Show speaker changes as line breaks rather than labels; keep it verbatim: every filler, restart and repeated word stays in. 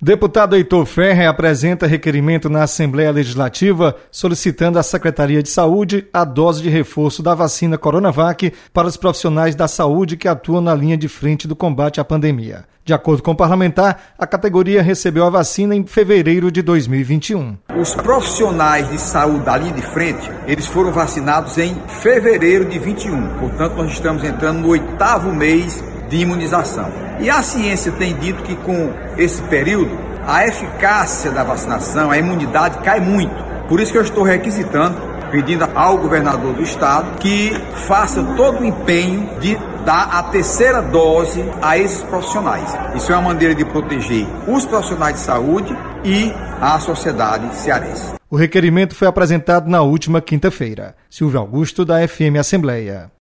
Deputado Heitor Ferrer apresenta requerimento na Assembleia Legislativa solicitando à Secretaria de Saúde a dose de reforço da vacina Coronavac para os profissionais da saúde que atuam na linha de frente do combate à pandemia. De acordo com o parlamentar, a categoria recebeu a vacina em fevereiro de dois mil e vinte e um.
Os profissionais de saúde da linha de frente, eles foram vacinados em fevereiro de vinte e um. Portanto, nós estamos entrando no oitavo mês de imunização. E a ciência tem dito que com esse período, a eficácia da vacinação, a imunidade cai muito. Por isso que eu estou requisitando, pedindo ao governador do estado que faça todo o empenho de dar a terceira dose a esses profissionais. Isso é uma maneira de proteger os profissionais de saúde e a sociedade cearense.
O requerimento foi apresentado na última quinta-feira. Silvio Augusto, da F M Assembleia.